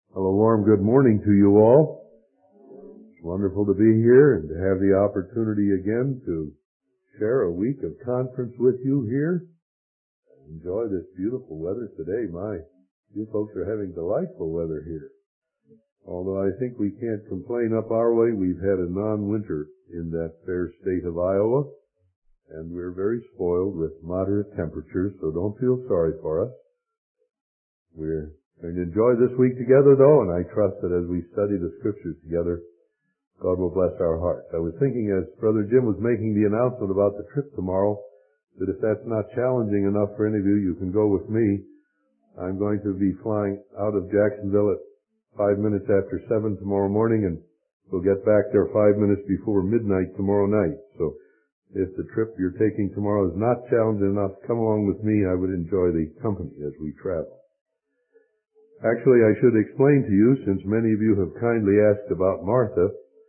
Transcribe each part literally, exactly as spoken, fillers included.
Well, a warm good morning to you all. It's wonderful to be here and to have the opportunity again to share a week of conference with you here. Enjoy this beautiful weather today. My, you folks are having delightful weather here. Although I think we can't complain up our way, we've had a non-winter in that fair state of Iowa, and we're very spoiled with moderate temperatures, so don't feel sorry for us. We're going to enjoy this week together, though, and I trust that as we study the Scriptures together, God will bless our hearts. I was thinking as Brother Jim was making the announcement about the trip tomorrow, that if that's not challenging enough for any of you, you can go with me. I'm going to be flying out of Jacksonville at five minutes after seven tomorrow morning, and we'll get back there five minutes before midnight tomorrow night. So if the trip you're taking tomorrow is not challenging enough, come along with me. I would enjoy the company as we travel. Actually, I should explain to you, since many of you have kindly asked about Martha,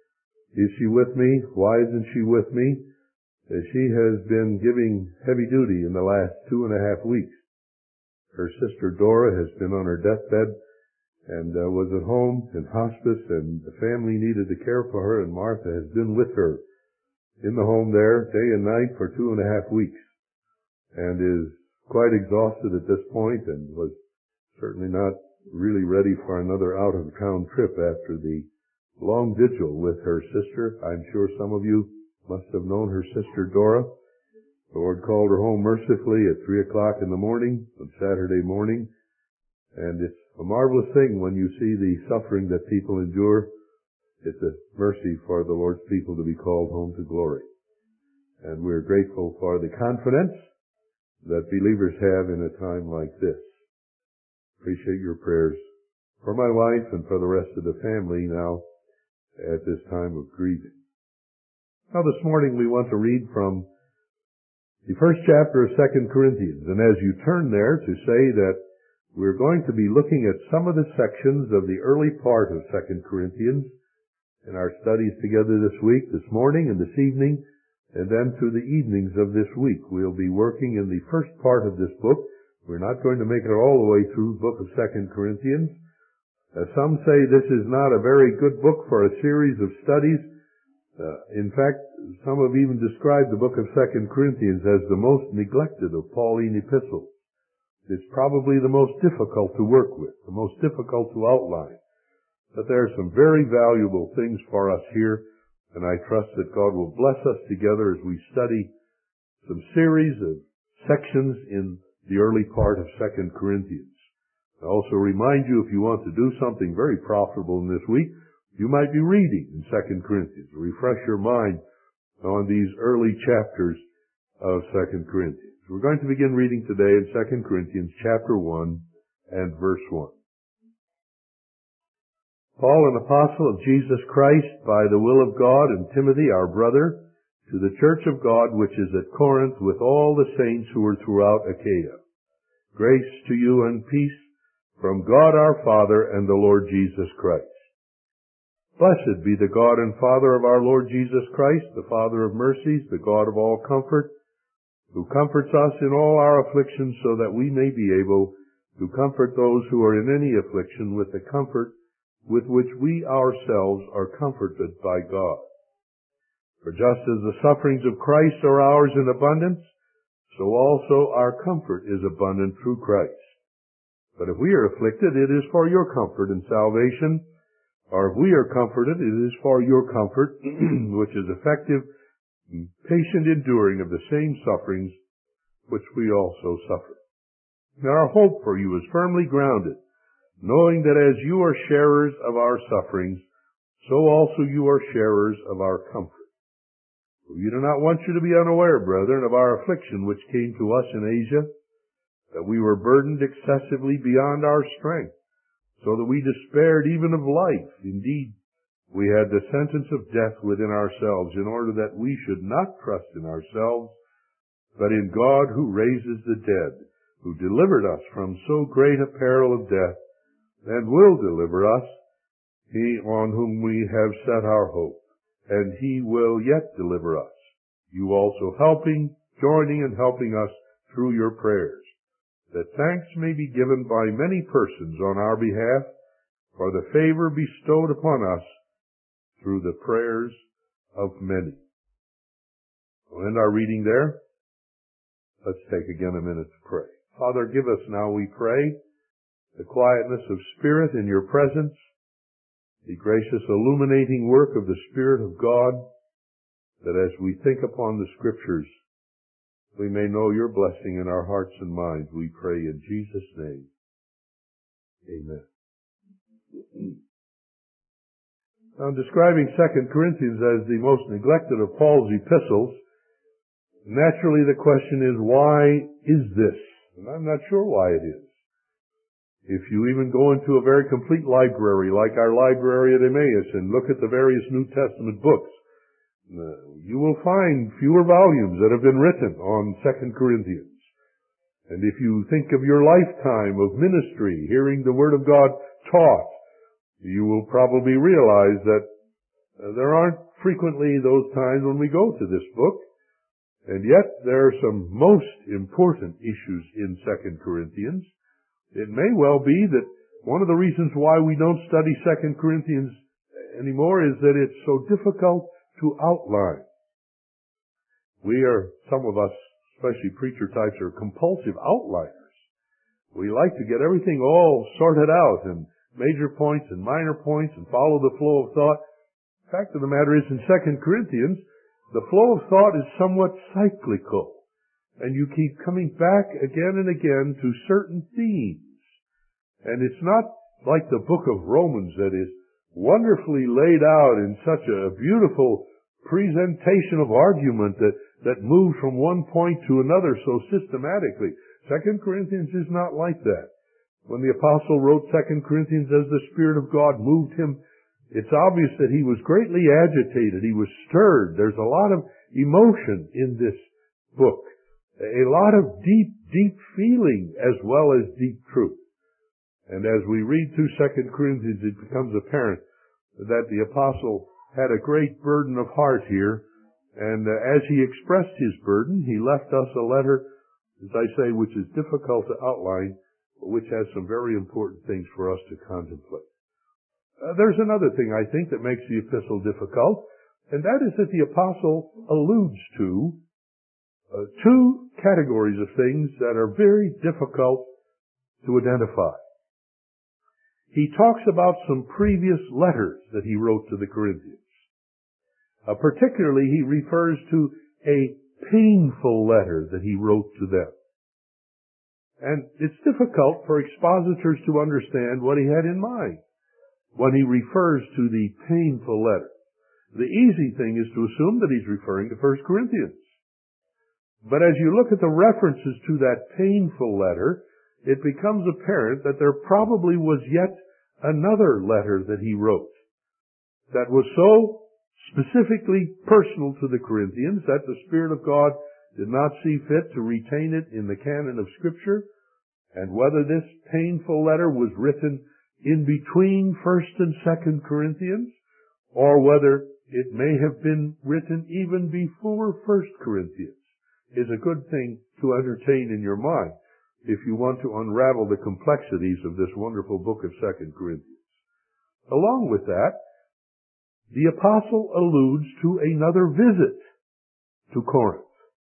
is she with me? Why isn't she with me? She has been giving heavy duty in the last two and a half weeks. Her sister Dora has been on her deathbed and uh, was at home in hospice, and the family needed to care for her, and Martha has been with her in the home there day and night for two and a half weeks and is quite exhausted at this point and was certainly not really ready for another out-of-town trip after the long vigil with her sister. I'm sure some of you must have known her sister Dora. The Lord called her home mercifully at three o'clock in the morning on Saturday morning, and it's a marvelous thing when you see the suffering that people endure. It's a mercy for the Lord's people to be called home to glory. And we're grateful for the confidence that believers have in a time like this. Appreciate your prayers for my wife and for the rest of the family now at this time of grieving. Now this morning we want to read from the first chapter of Second Corinthians. And as you turn there, to say that we're going to be looking at some of the sections of the early part of Second Corinthians in our studies together this week, this morning and this evening, and then through the evenings of this week. We'll be working in the first part of this book. We're not going to make it all the way through the book of Second Corinthians. Uh, some say this is not a very good book for a series of studies. Uh, in fact, some have even described the book of Second Corinthians as the most neglected of Pauline epistles. It's probably the most difficult to work with, the most difficult to outline. But there are some very valuable things for us here, and I trust that God will bless us together as we study some series of sections in the early part of Second Corinthians. I also remind you, if you want to do something very profitable in this week, you might be reading in Second Corinthians. Refresh your mind on these early chapters of Second Corinthians. We're going to begin reading today in Second Corinthians chapter one and verse one. Paul, an apostle of Jesus Christ, by the will of God, and Timothy, our brother, to the church of God which is at Corinth, with all the saints who are throughout Achaia. Grace to you and peace from God our Father and the Lord Jesus Christ. Blessed be the God and Father of our Lord Jesus Christ, the Father of mercies, the God of all comfort, who comforts us in all our afflictions, so that we may be able to comfort those who are in any affliction with the comfort with which we ourselves are comforted by God. For just as the sufferings of Christ are ours in abundance, so also our comfort is abundant through Christ. But if we are afflicted, it is for your comfort and salvation, or if we are comforted, it is for your comfort, which is effective, patient enduring of the same sufferings which we also suffer. And our hope for you is firmly grounded, knowing that as you are sharers of our sufferings, so also you are sharers of our comfort. We do not want you to be unaware, brethren, of our affliction which came to us in Asia, that we were burdened excessively beyond our strength, so that we despaired even of life. Indeed, we had the sentence of death within ourselves, in order that we should not trust in ourselves, but in God who raises the dead, who delivered us from so great a peril of death, and will deliver us, he on whom we have set our hope. And he will yet deliver us, you also helping, joining and helping us through your prayers, that thanks may be given by many persons on our behalf for the favor bestowed upon us through the prayers of many. We'll end our reading there. Let's take again a minute to pray. Father, give us now, we pray, the quietness of spirit in your presence, the gracious illuminating work of the Spirit of God, that as we think upon the Scriptures, we may know your blessing in our hearts and minds. We pray in Jesus' name. Amen. Now, I'm describing Second Corinthians as the most neglected of Paul's epistles. Naturally, the question is, why is this? And I'm not sure why it is. If you even go into a very complete library, like our library at Emmaus, and look at the various New Testament books, uh, you will find fewer volumes that have been written on Second Corinthians. And if you think of your lifetime of ministry, hearing the Word of God taught, you will probably realize that uh, there aren't frequently those times when we go to this book. And yet, there are some most important issues in Second Corinthians. It may well be that one of the reasons why we don't study Second Corinthians anymore is that it's so difficult to outline. We are, some of us, especially preacher types, are compulsive outliners. We like to get everything all sorted out and major points and minor points and follow the flow of thought. The fact of the matter is, in Second Corinthians, the flow of thought is somewhat cyclical. And you keep coming back again and again to certain themes. And it's not like the book of Romans that is wonderfully laid out in such a beautiful presentation of argument that, that moves from one point to another so systematically. Second Corinthians is not like that. When the apostle wrote Second Corinthians as the Spirit of God moved him, it's obvious that he was greatly agitated. He was stirred. There's a lot of emotion in this book. A lot of deep, deep feeling as well as deep truth. And as we read through Second Corinthians, it becomes apparent that the apostle had a great burden of heart here. And uh, as he expressed his burden, he left us a letter, as I say, which is difficult to outline, but which has some very important things for us to contemplate. Uh, there's another thing, I think, that makes the epistle difficult, and that is that the apostle alludes to Uh, two categories of things that are very difficult to identify. He talks about some previous letters that he wrote to the Corinthians. Uh, particularly, he refers to a painful letter that he wrote to them. And it's difficult for expositors to understand what he had in mind when he refers to the painful letter. The easy thing is to assume that he's referring to First Corinthians. But as you look at the references to that painful letter, it becomes apparent that there probably was yet another letter that he wrote that was so specifically personal to the Corinthians that the Spirit of God did not see fit to retain it in the canon of Scripture, and whether this painful letter was written in between First and Second Corinthians, or whether it may have been written even before First Corinthians, is a good thing to entertain in your mind if you want to unravel the complexities of this wonderful book of Second Corinthians. Along with that, the apostle alludes to another visit to Corinth.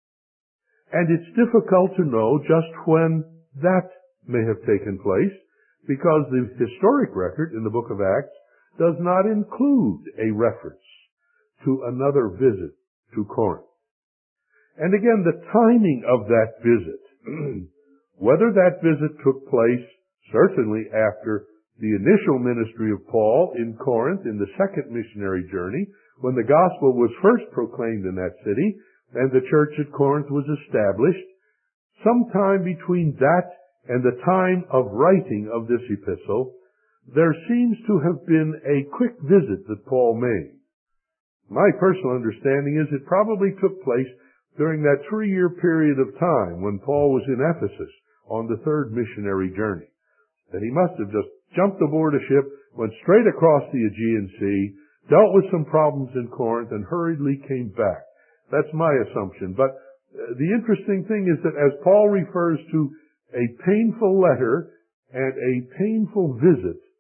And it's difficult to know just when that may have taken place, because the historic record in the book of Acts does not include a reference to another visit to Corinth. And again, the timing of that visit, whether that visit took place certainly after the initial ministry of Paul in Corinth in the second missionary journey, when the gospel was first proclaimed in that city and the church at Corinth was established, sometime between that and the time of writing of this epistle, there seems to have been a quick visit that Paul made. My personal understanding is it probably took place during that three-year period of time when Paul was in Ephesus on the third missionary journey. That he must have just jumped aboard a ship, went straight across the Aegean Sea, dealt with some problems in Corinth, and hurriedly came back. That's my assumption. But uh, the interesting thing is that as Paul refers to a painful letter and a painful visit,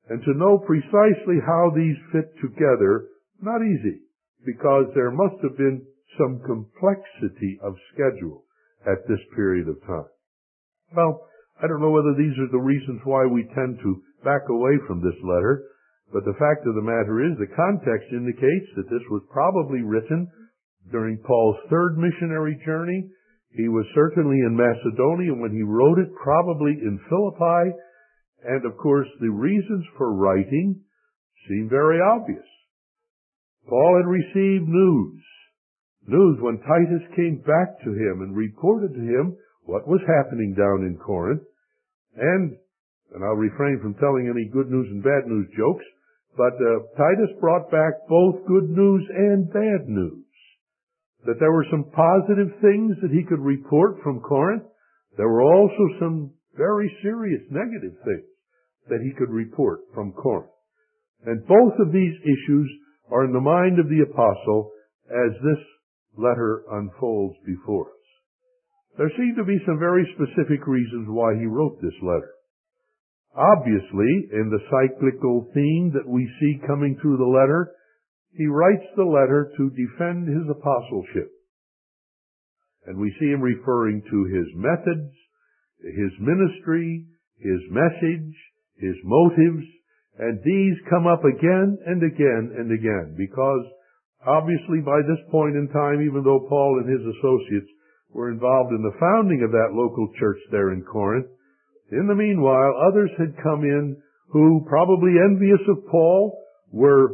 And to know precisely how these fit together, not easy, because there must have been some complexity of schedule at this period of time. Well, I don't know whether these are the reasons why we tend to back away from this letter, but the fact of the matter is the context indicates that this was probably written during Paul's third missionary journey. He was certainly in Macedonia when he wrote it, probably in Philippi, and of course the reasons for writing seem very obvious. Paul had received news, news when Titus came back to him and reported to him what was happening down in Corinth, and, and I'll refrain from telling any good news and bad news jokes, but uh, Titus brought back both good news and bad news. That there were some positive things that he could report from Corinth. There were also some very serious negative things that he could report from Corinth. And both of these issues are in the mind of the apostle as this letter unfolds before us. There seem to be some very specific reasons why he wrote this letter. Obviously, in the cyclical theme that we see coming through the letter, he writes the letter to defend his apostleship. And we see him referring to his methods, his ministry, his message, his motives, and these come up again and again and again, because obviously by this point in time, even though Paul and his associates were involved in the founding of that local church there in Corinth, in the meanwhile, others had come in who, probably envious of Paul, were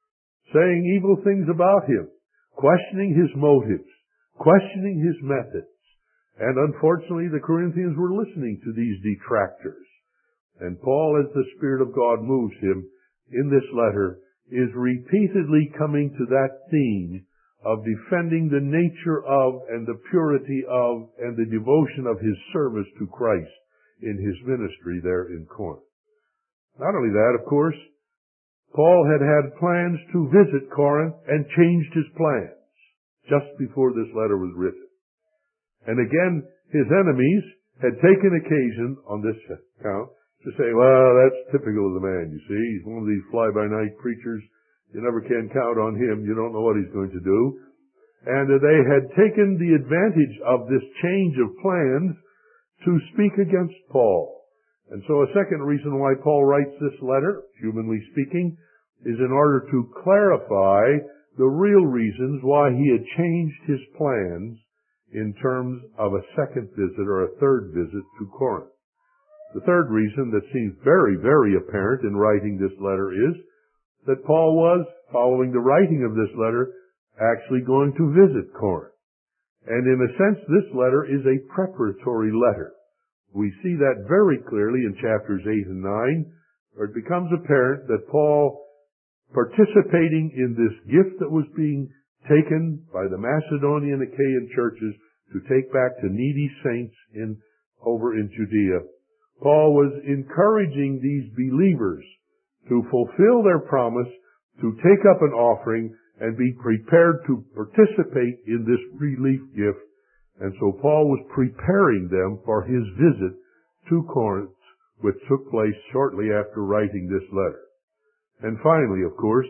saying evil things about him, questioning his motives, questioning his methods. And unfortunately, the Corinthians were listening to these detractors. And Paul, as the Spirit of God moves him in this letter, is repeatedly coming to that theme of defending the nature of and the purity of and the devotion of his service to Christ in his ministry there in Corinth. Not only that, of course, Paul had had plans to visit Corinth and changed his plans just before this letter was written. And again, his enemies had taken occasion on this account to say, well, that's typical of the man, you see. He's one of these fly-by-night preachers. You never can count on him. You don't know what he's going to do. And they had taken the advantage of this change of plans to speak against Paul. And so a second reason why Paul writes this letter, humanly speaking, is in order to clarify the real reasons why he had changed his plans in terms of a second visit or a third visit to Corinth. The third reason that seems very, very apparent in writing this letter is that Paul was, following the writing of this letter, actually going to visit Corinth. And in a sense, this letter is a preparatory letter. We see that very clearly in chapters eight and nine, where it becomes apparent that Paul, participating in this gift that was being taken by the Macedonian and Achaean churches to take back to needy saints in over in Judea, Paul was encouraging these believers to fulfill their promise to take up an offering and be prepared to participate in this relief gift. And so Paul was preparing them for his visit to Corinth, which took place shortly after writing this letter. And finally, of course,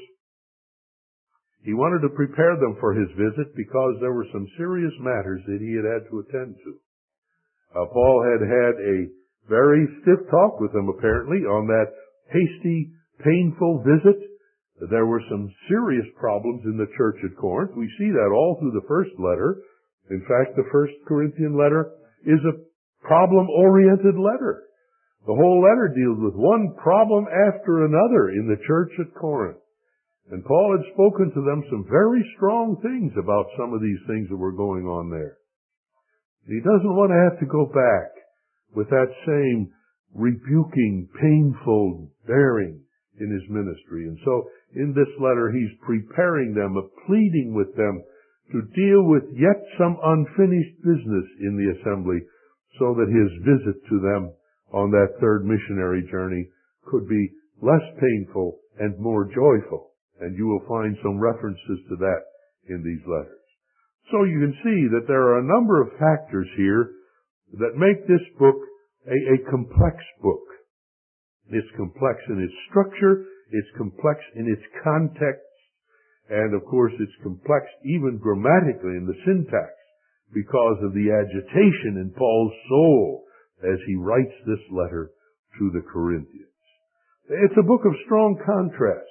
he wanted to prepare them for his visit because there were some serious matters that he had had to attend to. Uh, Paul had had a very stiff talk with them, apparently, on that hasty, painful visit. There were some serious problems in the church at Corinth. We see that all through the first letter. In fact, the first Corinthian letter is a problem-oriented letter. The whole letter deals with one problem after another in the church at Corinth. And Paul had spoken to them some very strong things about some of these things that were going on there. He doesn't want to have to go back with that same rebuking, painful bearing in his ministry. And so in this letter, he's preparing them, pleading with them to deal with yet some unfinished business in the assembly so that his visit to them on that third missionary journey could be less painful and more joyful. And you will find some references to that in these letters. So you can see that there are a number of factors here that make this book a, a complex book. It's complex in its structure, it's complex in its context, and of course it's complex even grammatically in the syntax because of the agitation in Paul's soul as he writes this letter to the Corinthians. It's a book of strong contrasts.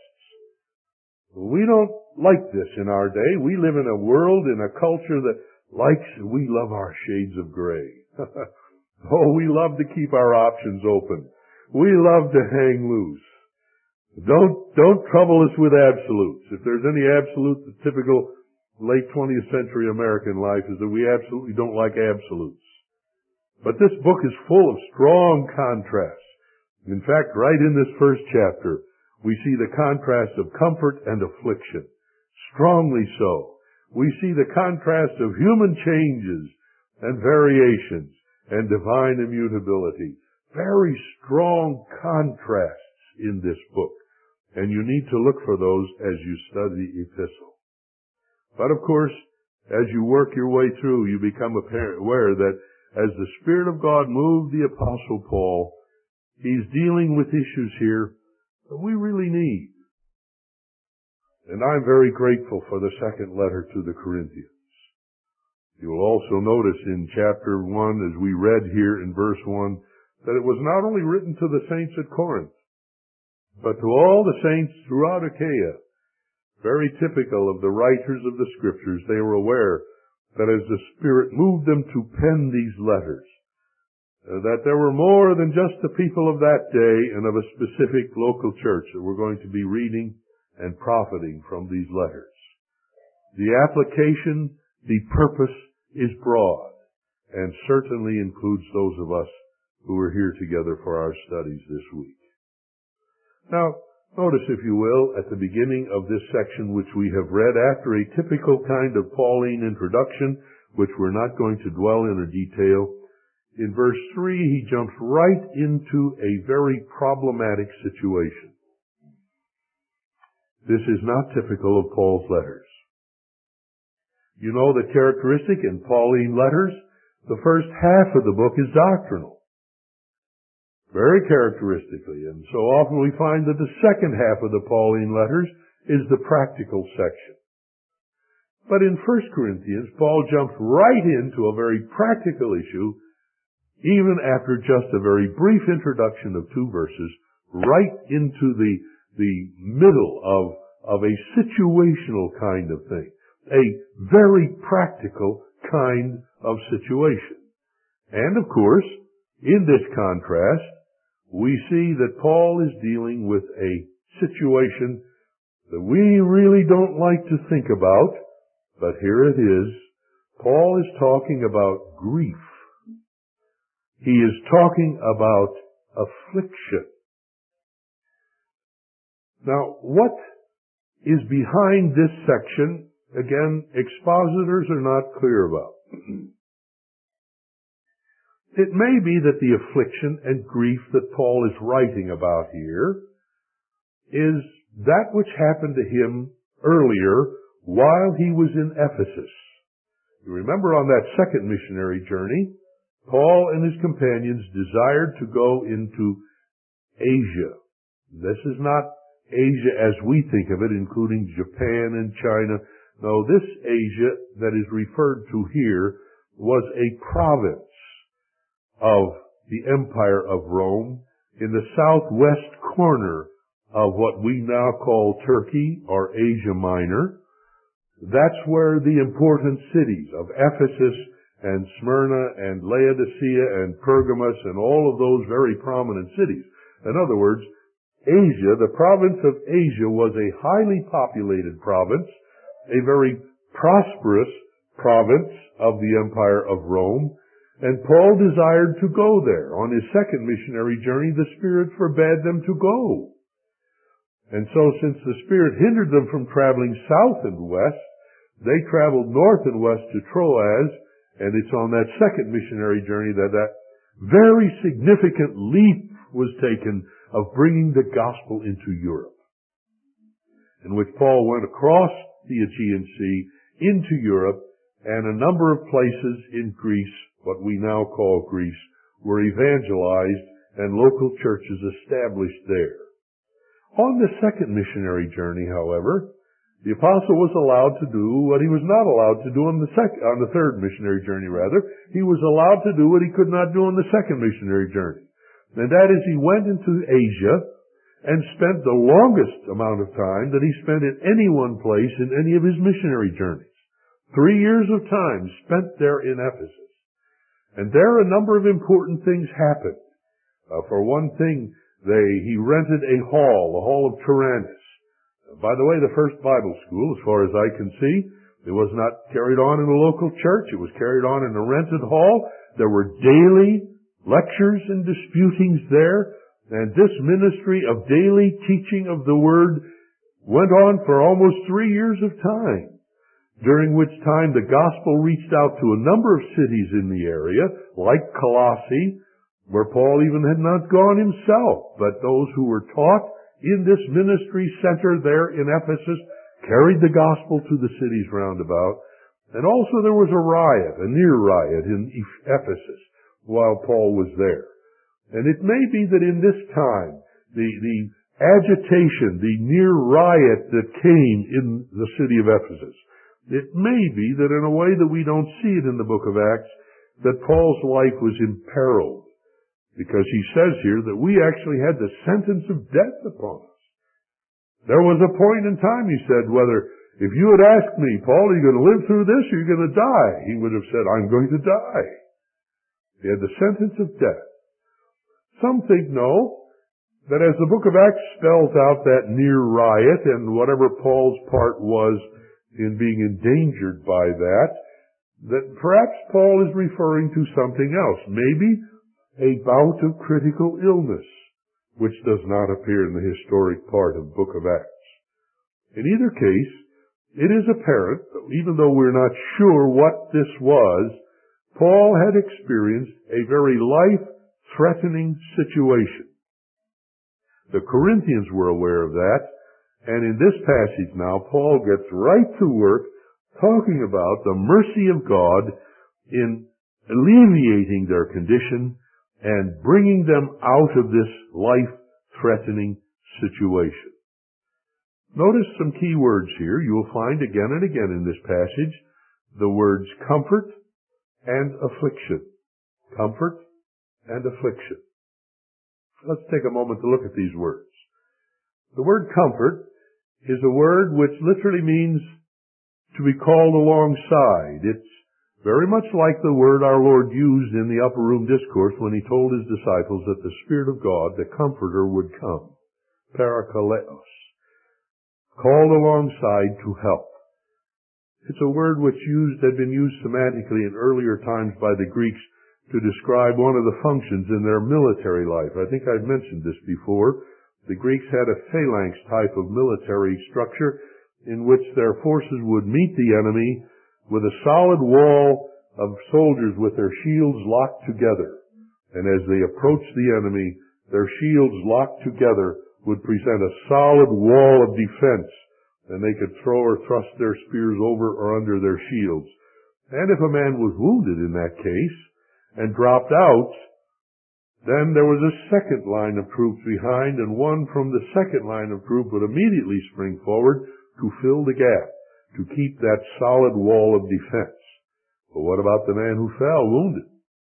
We don't like this in our day. We live in a world, in a culture that likes, we love our shades of gray. Oh, we love to keep our options open. We love to hang loose. Don't, don't trouble us with absolutes. If there's any absolute, the typical late twentieth century American life is that we absolutely don't like absolutes. But this book is full of strong contrasts. In fact, right in this first chapter, we see the contrast of comfort and affliction. Strongly so. We see the contrast of human changes and variations and divine immutability. Very strong contrasts in this book. And you need to look for those as you study the epistle. But of course, as you work your way through, you become aware that as the Spirit of God moved the Apostle Paul, he's dealing with issues here that we really need. And I'm very grateful for the second letter to the Corinthians. You will also notice in chapter one, as we read here in verse one, that it was not only written to the saints at Corinth, but to all the saints throughout Achaia. Very typical of the writers of the Scriptures, they were aware that as the Spirit moved them to pen these letters, uh, that there were more than just the people of that day and of a specific local church that were going to be reading and profiting from these letters. The application, the purpose is broad, and certainly includes those of us who are here together for our studies this week. Now, notice, if you will, at the beginning of this section which we have read, after a typical kind of Pauline introduction, which we're not going to dwell in or detail, in verse three he jumps right into a very problematic situation. This is not typical of Paul's letters. You know the characteristic in Pauline letters, the first half of the book is doctrinal. Very characteristically. And so often we find that the second half of the Pauline letters is the practical section. But in First Corinthians, Paul jumps right into a very practical issue, even after just a very brief introduction of two verses, right into the, the middle of, of a situational kind of thing. A very practical kind of situation. And of course, in this contrast, we see that Paul is dealing with a situation that we really don't like to think about, but here it is. Paul is talking about grief. He is talking about affliction. Now, what is behind this section, again, expositors are not clear about. It may be that the affliction and grief that Paul is writing about here is that which happened to him earlier while he was in Ephesus. You remember on that second missionary journey, Paul and his companions desired to go into Asia. This is not Asia as we think of it, including Japan and China. No, this Asia that is referred to here was a province of the Empire of Rome in the southwest corner of what we now call Turkey or Asia Minor. That's where the important cities of Ephesus and Smyrna and Laodicea and Pergamos and all of those very prominent cities. In other words, Asia, the province of Asia, was a highly populated province, a very prosperous province of the Empire of Rome, and Paul desired to go there. On his second missionary journey, the Spirit forbade them to go. And so since the Spirit hindered them from traveling south and west, they traveled north and west to Troas, and it's on that second missionary journey that that very significant leap was taken of bringing the gospel into Europe, in which Paul went across the Aegean Sea into Europe, and a number of places in Greece, what we now call Greece, were evangelized, and local churches established there. On the second missionary journey, however, the apostle was allowed to do what he was not allowed to do on the second, on the third missionary journey rather. He was allowed to do what he could not do on the second missionary journey. And that is, he went into Asia and spent the longest amount of time that he spent in any one place in any of his missionary journeys. Three years of time spent there in Ephesus. And there a number of important things happened. Uh, for one thing, they, he rented a hall, the Hall of Tyrannus. By the way, the first Bible school, as far as I can see, it was not carried on in a local church. It was carried on in a rented hall. There were daily lectures and disputings there. And this ministry of daily teaching of the Word went on for almost three years of time, during which time the gospel reached out to a number of cities in the area, like Colossae, where Paul even had not gone himself, but those who were taught in this ministry center there in Ephesus carried the gospel to the cities round about. And also there was a riot, a near riot in Ephesus while Paul was there. And it may be that in this time, the, the agitation, the near riot that came in the city of Ephesus, it may be that in a way that we don't see it in the book of Acts, that Paul's life was imperiled. Because he says here that we actually had the sentence of death upon us. There was a point in time, he said, whether, if you had asked me, Paul, are you going to live through this or are you going to die? He would have said, I'm going to die. He had the sentence of death. Some think, no, that as the book of Acts spells out that near riot and whatever Paul's part was in being endangered by that, that perhaps Paul is referring to something else. Maybe a bout of critical illness, which does not appear in the historic part of the book of Acts. In either case, it is apparent, even though we're not sure what this was, Paul had experienced a very life-threatening situation. The Corinthians were aware of that, and in this passage now, Paul gets right to work talking about the mercy of God in alleviating their condition and bringing them out of this life-threatening situation. Notice some key words here. You will find again and again in this passage the words comfort and affliction. Comfort and affliction. Let's take a moment to look at these words. The word comfort is a word which literally means to be called alongside. It's very much like the word our Lord used in the upper room discourse when he told his disciples that the Spirit of God, the Comforter, would come. Parakaleos. Called alongside to help. It's a word which used, had been used semantically in earlier times by the Greeks to describe one of the functions in their military life. I think I've mentioned this before. The Greeks had a phalanx type of military structure in which their forces would meet the enemy with a solid wall of soldiers with their shields locked together. And as they approached the enemy, their shields locked together would present a solid wall of defense, and they could throw or thrust their spears over or under their shields. And if a man was wounded in that case and dropped out, then there was a second line of troops behind, and one from the second line of troops would immediately spring forward to fill the gap, to keep that solid wall of defense. But what about the man who fell wounded?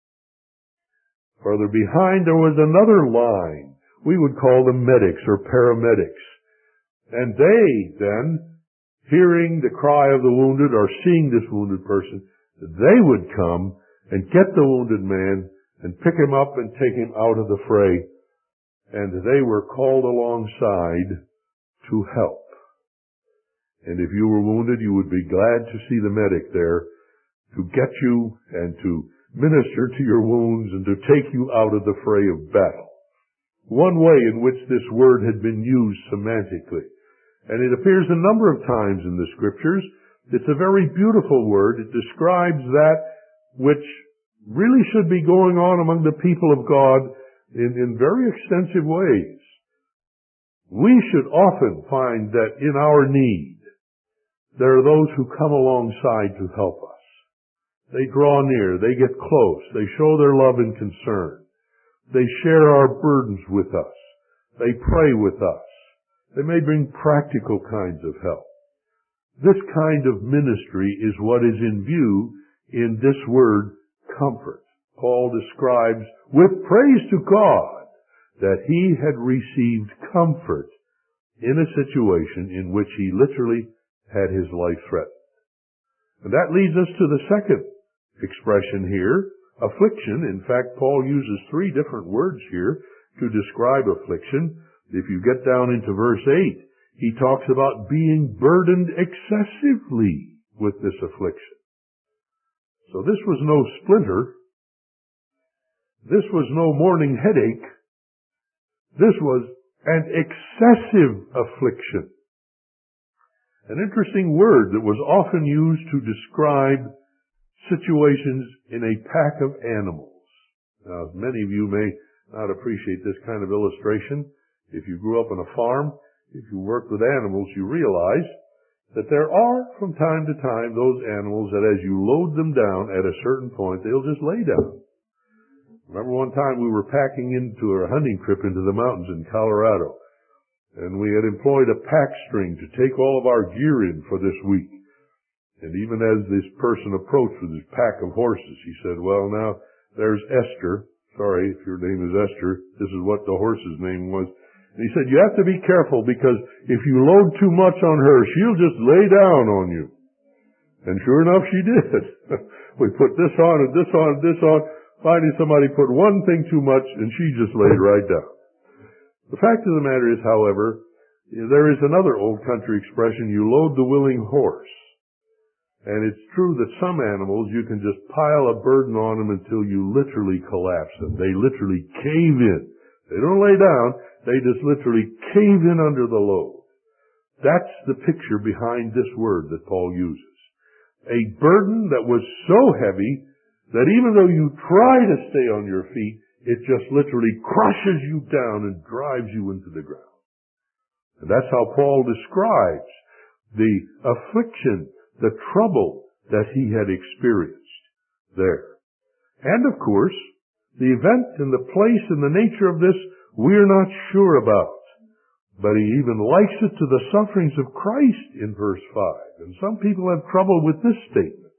Further behind there was another line. We would call them medics or paramedics. And they then, hearing the cry of the wounded or seeing this wounded person, they would come and get the wounded man and pick him up and take him out of the fray. And they were called alongside to help. And if you were wounded, you would be glad to see the medic there to get you and to minister to your wounds and to take you out of the fray of battle. One way in which this word had been used semantically, and it appears a number of times in the Scriptures, it's a very beautiful word. It describes that which really should be going on among the people of God in, in very extensive ways. We should often find that in our need, there are those who come alongside to help us. They draw near, they get close, they show their love and concern. They share our burdens with us. They pray with us. They may bring practical kinds of help. This kind of ministry is what is in view in this word, comfort. Paul describes with praise to God that he had received comfort in a situation in which he literally had his life threatened. And that leads us to the second expression here, affliction. In fact, Paul uses three different words here to describe affliction. If you get down into verse eight, he talks about being burdened excessively with this affliction. So this was no splinter. This was no morning headache. This was an excessive affliction. An interesting word that was often used to describe situations in a pack of animals. Now, many of you may not appreciate this kind of illustration. If you grew up on a farm, if you worked with animals, you realize that there are, from time to time, those animals that as you load them down at a certain point, they'll just lay down. Remember one time we were packing into a hunting trip into the mountains in Colorado, and we had employed a pack string to take all of our gear in for this week. And even as this person approached with his pack of horses, he said, well, now, there's Esther. Sorry if your name is Esther. This is what the horse's name was. And he said, you have to be careful because if you load too much on her, she'll just lay down on you. And sure enough, she did. We put this on and this on and this on. Finally, somebody put one thing too much and she just laid right down. The fact of the matter is, however, there is another old country expression, you load the willing horse. And it's true that some animals, you can just pile a burden on them until you literally collapse them. They literally cave in. They don't lay down. They just literally cave in under the load. That's the picture behind this word that Paul uses. A burden that was so heavy that even though you try to stay on your feet, it just literally crushes you down and drives you into the ground. And that's how Paul describes the affliction, the trouble that he had experienced there. And of course, the event and the place and the nature of this, we're not sure about. But he even likes it to the sufferings of Christ in verse five. And some people have trouble with this statement.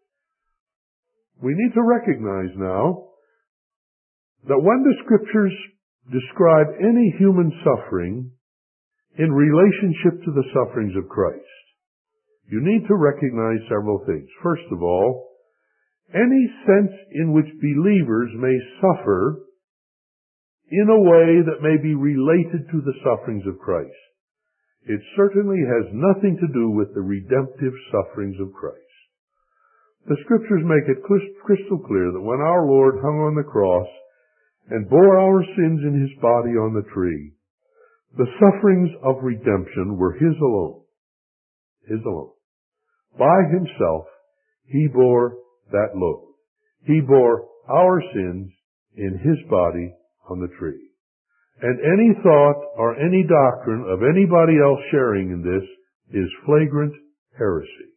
We need to recognize now that when the Scriptures describe any human suffering in relationship to the sufferings of Christ, you need to recognize several things. First of all, any sense in which believers may suffer in a way that may be related to the sufferings of Christ, it certainly has nothing to do with the redemptive sufferings of Christ. The Scriptures make it crystal clear that when our Lord hung on the cross and bore our sins in his body on the tree, the sufferings of redemption were his alone. His alone. By himself, he bore that load. He bore our sins in his body on the tree. And any thought or any doctrine of anybody else sharing in this is flagrant heresy.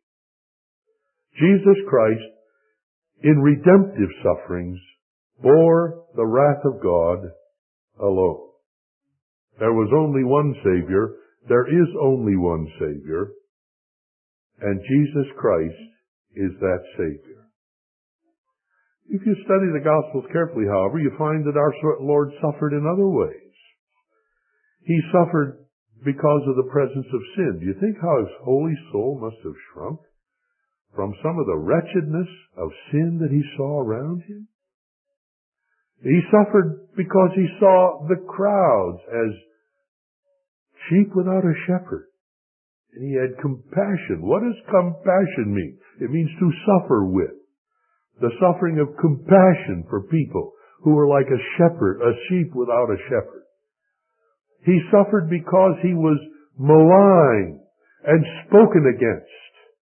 Jesus Christ, in redemptive sufferings, bore the wrath of God alone. There was only one Savior. There is only one Savior. And Jesus Christ is that Savior. If you study the Gospels carefully, however, you find that our Lord suffered in other ways. He suffered because of the presence of sin. Do you think how his holy soul must have shrunk from some of the wretchedness of sin that he saw around him? He suffered because he saw the crowds as sheep without a shepherd. And he had compassion. What does compassion mean? It means to suffer with. The suffering of compassion for people who were like a shepherd, a sheep without a shepherd. He suffered because he was maligned and spoken against.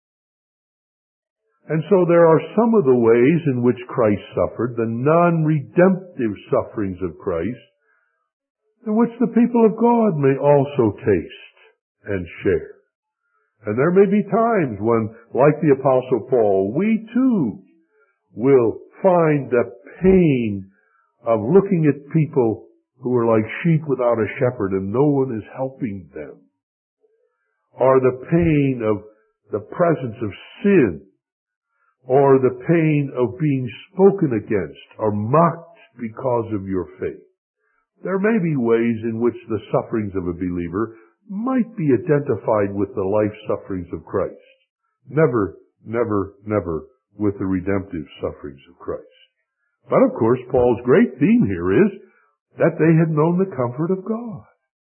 And so there are some of the ways in which Christ suffered, the non-redemptive sufferings of Christ, in which the people of God may also taste and share. And there may be times when, like the Apostle Paul, we too will find the pain of looking at people who are like sheep without a shepherd and no one is helping them, or the pain of the presence of sin, or the pain of being spoken against or mocked because of your faith. There may be ways in which the sufferings of a believer might be identified with the life sufferings of Christ. Never, never, never with the redemptive sufferings of Christ. But of course, Paul's great theme here is that they had known the comfort of God.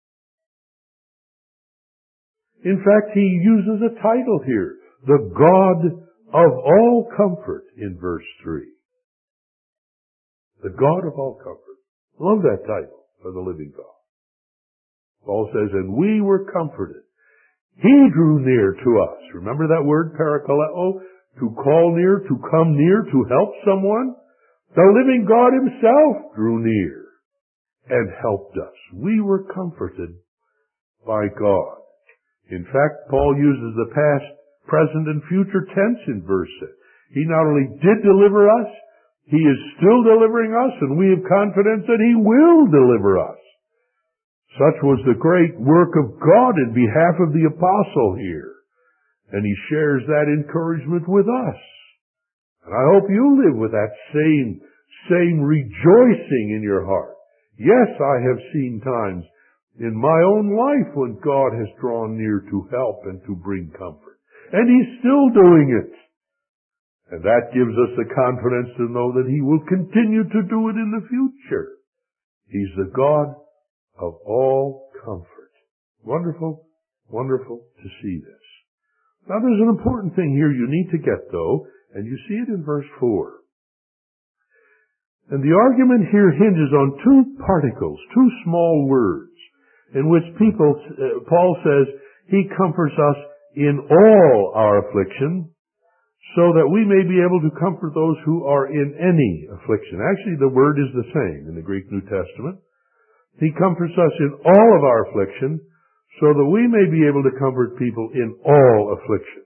In fact, he uses a title here, the God of all comfort, in verse three. The God of all comfort. Love that title for the living God. Paul says, and we were comforted. He drew near to us. Remember that word, parakaleo? To call near, to come near, to help someone? The living God himself drew near and helped us. We were comforted by God. In fact, Paul uses the past, present, and future tense in verse six. He not only did deliver us, he is still delivering us, and we have confidence that he will deliver us. Such was the great work of God in behalf of the apostle here. And he shares that encouragement with us. And I hope you live with that same, same rejoicing in your heart. Yes, I have seen times in my own life when God has drawn near to help and to bring comfort. And he's still doing it. And that gives us the confidence to know that he will continue to do it in the future. He's the God of all comfort. Wonderful, wonderful to see this. Now there's an important thing here you need to get though, and you see it in verse four. And the argument here hinges on two particles, two small words, in which people, uh, Paul says, he comforts us in all our affliction, so that we may be able to comfort those who are in any affliction. Actually, the word is the same in the Greek New Testament. He comforts us in all of our affliction, so that we may be able to comfort people in all affliction.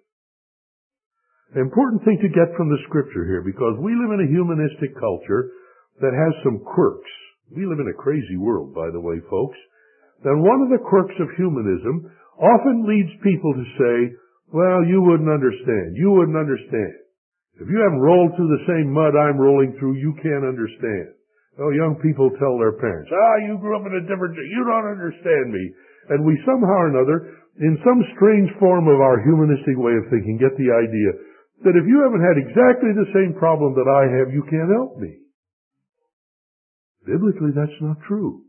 The important thing to get from the Scripture here, because we live in a humanistic culture that has some quirks. We live in a crazy world, by the way, folks. Then one of the quirks of humanism often leads people to say, well, you wouldn't understand. You wouldn't understand. If you haven't rolled through the same mud I'm rolling through, you can't understand. Oh, young people tell their parents, ah, you grew up in a different, you don't understand me. And we somehow or another, in some strange form of our humanistic way of thinking, get the idea that if you haven't had exactly the same problem that I have, you can't help me. Biblically, that's not true.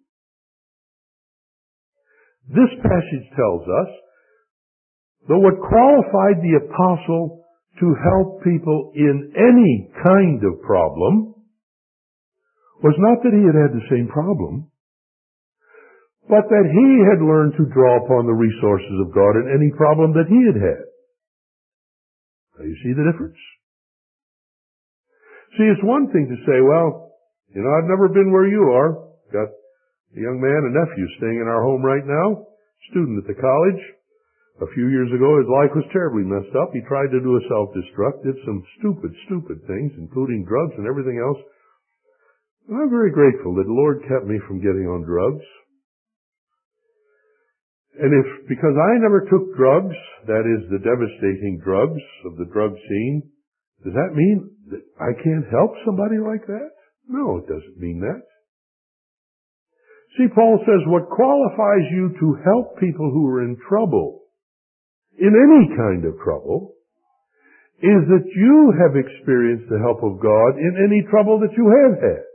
This passage tells us that what qualified the apostle to help people in any kind of problem was not that he had had the same problem, but that he had learned to draw upon the resources of God in any problem that he had had. Now you see the difference? See, it's one thing to say, well, you know, I've never been where you are. Got a young man, a nephew, staying in our home right now, student at the college. A few years ago, his life was terribly messed up. He tried to do a self-destruct, did some stupid, stupid things, including drugs and everything else. And I'm very grateful that the Lord kept me from getting on drugs. And if, because I never took drugs, that is the devastating drugs of the drug scene, does that mean that I can't help somebody like that? No, it doesn't mean that. See, Paul says what qualifies you to help people who are in trouble, in any kind of trouble, is that you have experienced the help of God in any trouble that you have had.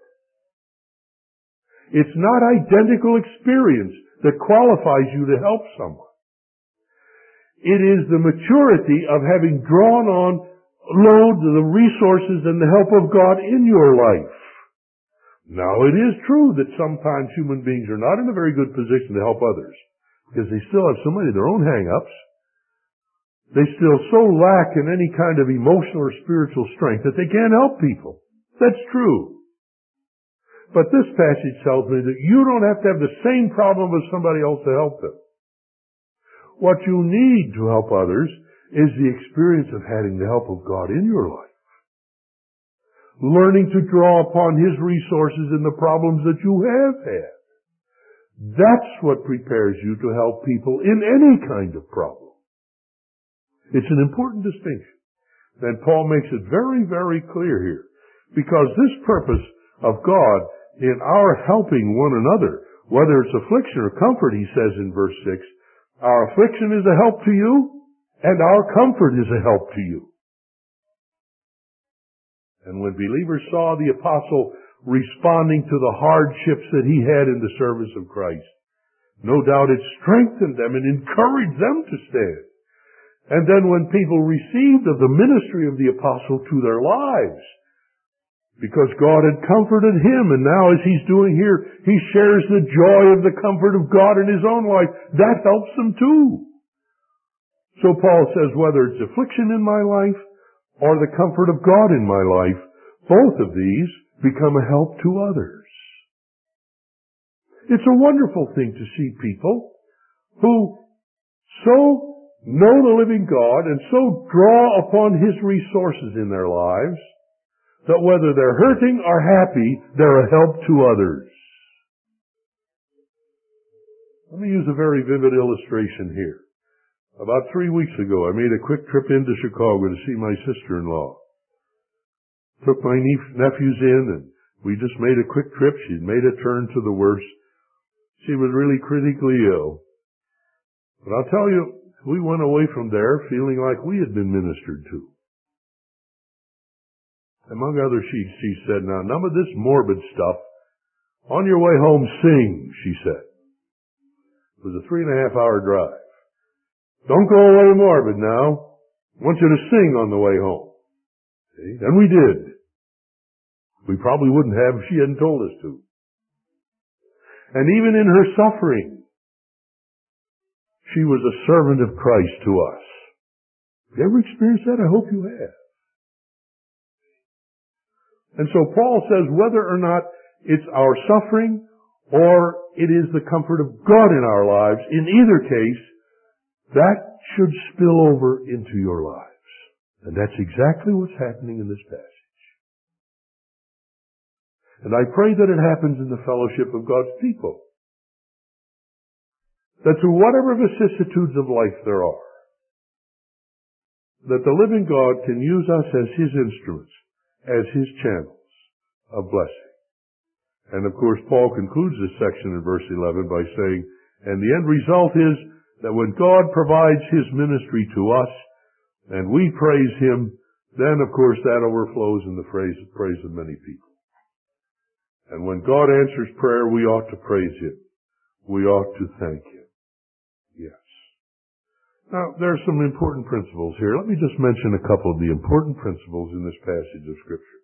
It's not identical experience that qualifies you to help someone. It is the maturity of having drawn on load the resources and the help of God in your life. Now, it is true that sometimes human beings are not in a very good position to help others because they still have so many of their own hang-ups. They still so lack in any kind of emotional or spiritual strength that they can't help people. That's true. But this passage tells me that you don't have to have the same problem as somebody else to help them. What you need to help others is the experience of having the help of God in your life. learning to draw upon His resources in the problems that you have had. That's what prepares you to help people in any kind of problem. It's an important distinction. And Paul makes it very, very clear here. Because this purpose of God in our helping one another, whether it's affliction or comfort, he says in verse six, our affliction is a help to you, and our comfort is a help to you. And when believers saw the apostle responding to the hardships that he had in the service of Christ, no doubt it strengthened them and encouraged them to stand. And then when people received of the ministry of the apostle to their lives, because God had comforted him, and now as he's doing here, he shares the joy of the comfort of God in his own life. That helps them too. So Paul says, whether it's affliction in my life or the comfort of God in my life, both of these become a help to others. It's a wonderful thing to see people who so know the living God and so draw upon His resources in their lives that whether they're hurting or happy, they're a help to others. Let me use a very vivid illustration here. About three weeks ago, I made a quick trip into Chicago to see my sister-in-law. Took my nephews in, and we just made a quick trip. She'd made a turn to the worst. She was really critically ill. But I'll tell you, we went away from there feeling like we had been ministered to. Among other sheets, she said, now, none of this morbid stuff. On your way home, sing, she said. It was a three and a half hour drive. Don't go away morbid now. I want you to sing on the way home. See? And we did. We probably wouldn't have if she hadn't told us to. And even in her suffering, she was a servant of Christ to us. Have you ever experienced that? I hope you have. And so Paul says whether or not it's our suffering or it is the comfort of God in our lives, in either case, that should spill over into your lives. And that's exactly what's happening in this passage. And I pray that it happens in the fellowship of God's people. That through whatever vicissitudes of life there are, that the living God can use us as His instruments, as His channels of blessing. And of course, Paul concludes this section in verse eleven by saying, and the end result is that when God provides His ministry to us, and we praise Him, then of course that overflows in the praise, praise of many people. And when God answers prayer, we ought to praise Him. We ought to thank Him. Yes. Now, there are some important principles here. Let me just mention a couple of the important principles in this passage of Scripture.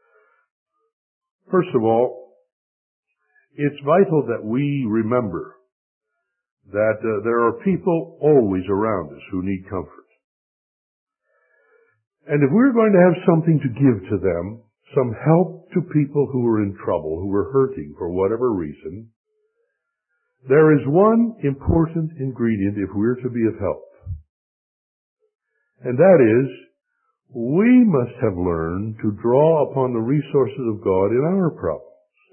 First of all, it's vital that we remember that uh, there are people always around us who need comfort. And if we're going to have something to give to them, some help to people who are in trouble, who are hurting for whatever reason, there is one important ingredient if we're to be of help. And that is, we must have learned to draw upon the resources of God in our problems.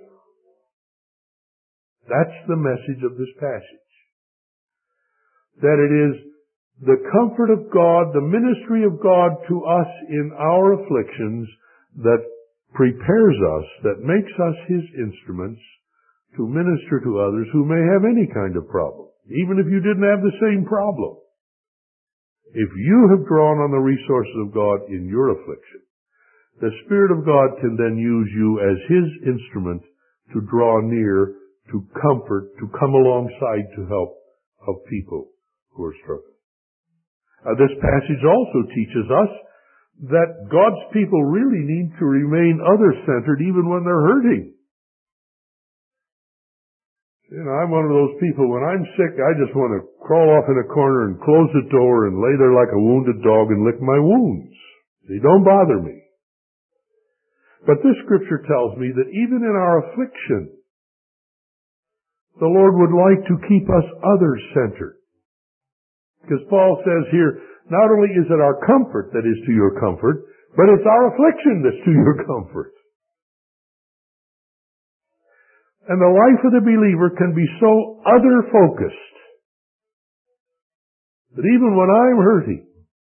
That's the message of this passage. That it is the comfort of God, the ministry of God to us in our afflictions that prepares us, that makes us His instruments to minister to others who may have any kind of problem, even if you didn't have the same problem. If you have drawn on the resources of God in your affliction, the Spirit of God can then use you as His instrument to draw near, to comfort, to come alongside to help of people who are struggling. Uh, this passage also teaches us that God's people really need to remain other-centered even when they're hurting. You know, I'm one of those people, when I'm sick, I just want to crawl off in a corner and close the door and lay there like a wounded dog and lick my wounds. They don't bother me. But this scripture tells me that even in our affliction, the Lord would like to keep us other-centered. Because Paul says here, not only is it our comfort that is to your comfort, But it's our affliction that's to your comfort. And the life of the believer can be so other-focused that even when I'm hurting,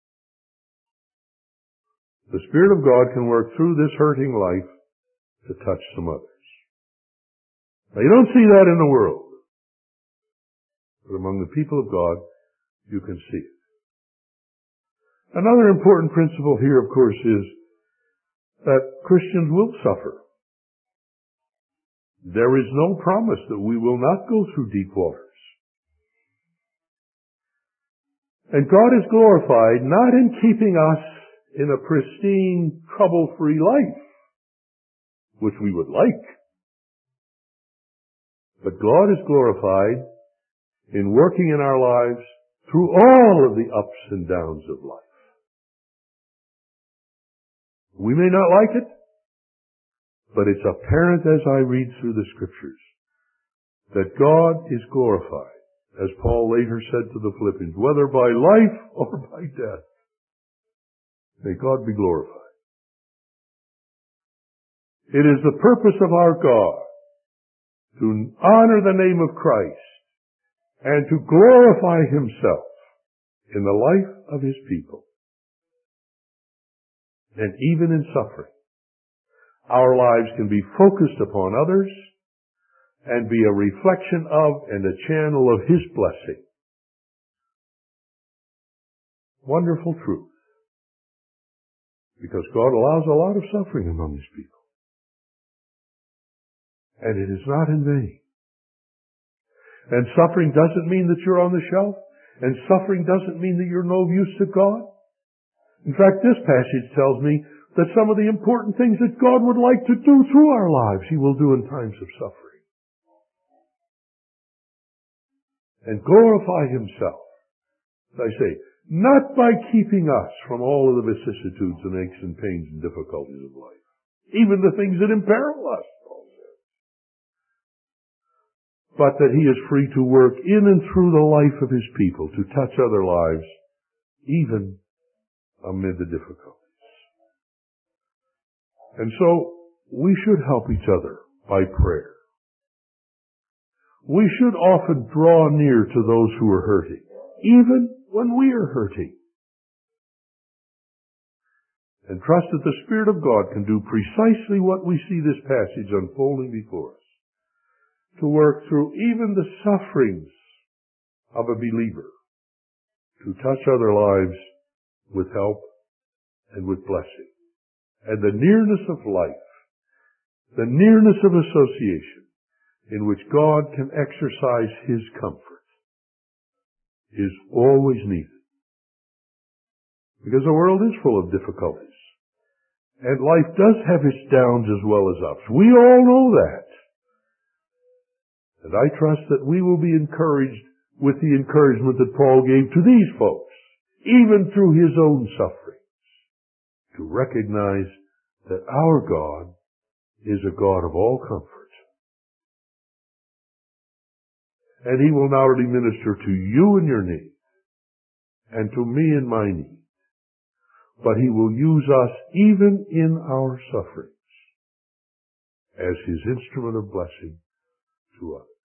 the Spirit of God can work through this hurting life to touch some others. Now, you don't see that in the world, but among the people of God, you can see it. Another important principle here, of course, is that Christians will suffer. There is no promise that we will not go through deep waters. And God is glorified not in keeping us in a pristine, trouble-free life, which we would like, but God is glorified in working in our lives through all of the ups and downs of life. We may not like it, but it's apparent as I read through the Scriptures that God is glorified, as Paul later said to the Philippians, whether by life or by death. May God be glorified. It is the purpose of our God to honor the name of Christ and to glorify Himself in the life of His people. And even in suffering, our lives can be focused upon others and be a reflection of and a channel of His blessing. Wonderful truth. Because God allows a lot of suffering among His people. And it is not in vain. And suffering doesn't mean that you're on the shelf. And suffering doesn't mean that you're no use to God. In fact, this passage tells me that some of the important things that God would like to do through our lives, He will do in times of suffering. And glorify Himself, as I say, not by keeping us from all of the vicissitudes and aches and pains and difficulties of life, even the things that imperil us, Paul says, but that He is free to work in and through the life of His people to touch other lives, even amid the difficulties. And so, we should help each other by prayer. We should often draw near to those who are hurting, even when we are hurting. And trust that the Spirit of God can do precisely what we see this passage unfolding before us, to work through even the sufferings of a believer, to touch other lives with help and with blessing. And the nearness of life, the nearness of association, in which God can exercise His comfort, is always needed. Because the world is full of difficulties. And life does have its downs as well as ups. We all know that. And I trust that we will be encouraged with the encouragement that Paul gave to these folks, even through his own sufferings, to recognize that our God is a God of all comfort. And He will not only minister to you in your need, and to me in my need, but He will use us even in our sufferings as His instrument of blessing to others.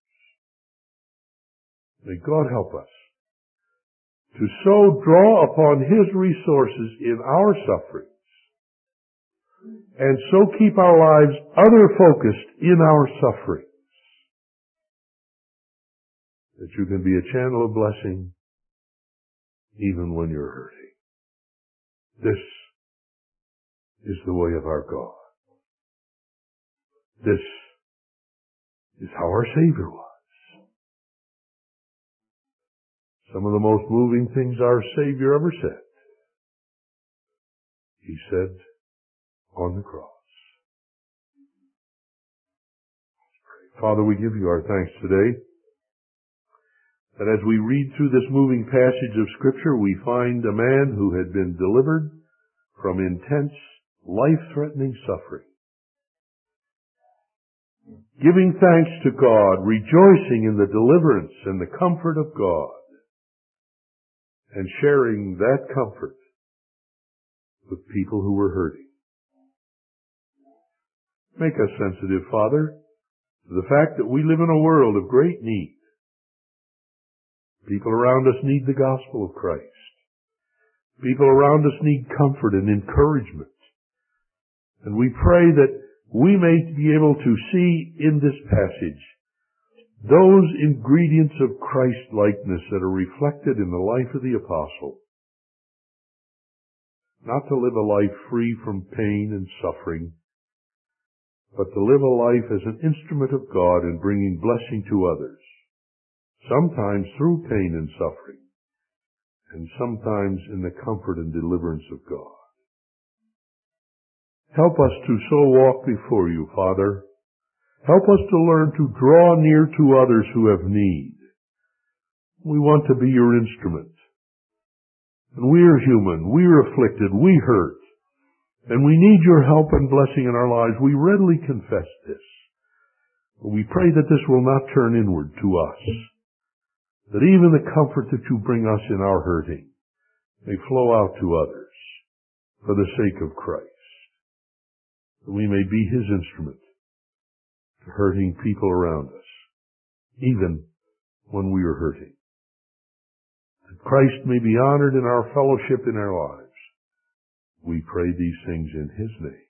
May God help us to so draw upon His resources in our sufferings, and so keep our lives other-focused in our sufferings, that you can be a channel of blessing even when you're hurting. This is the way of our God. This is how our Savior was. Some of the most moving things our Savior ever said, He said on the cross. Father, we give you our thanks today that as we read through this moving passage of Scripture, we find a man who had been delivered from intense, life-threatening suffering, giving thanks to God, rejoicing in the deliverance and the comfort of God, and sharing that comfort with people who were hurting. Make us sensitive, Father, to the fact that we live in a world of great need. People around us need the gospel of Christ. People around us need comfort and encouragement. And we pray that we may be able to see in this passage those ingredients of Christ-likeness that are reflected in the life of the apostle. Not to live a life free from pain and suffering, but to live a life as an instrument of God in bringing blessing to others, sometimes through pain and suffering, and sometimes in the comfort and deliverance of God. Help us to so walk before you, Father. Help us to learn to draw near to others who have need. We want to be your instrument. And we are human, we are afflicted, we hurt, and we need your help and blessing in our lives. We readily confess this. But we pray that this will not turn inward to us, that even the comfort that you bring us in our hurting may flow out to others for the sake of Christ, that we may be his instrument to hurting people around us, even when we are hurting. That Christ may be honored in our fellowship in our lives. We pray these things in his name.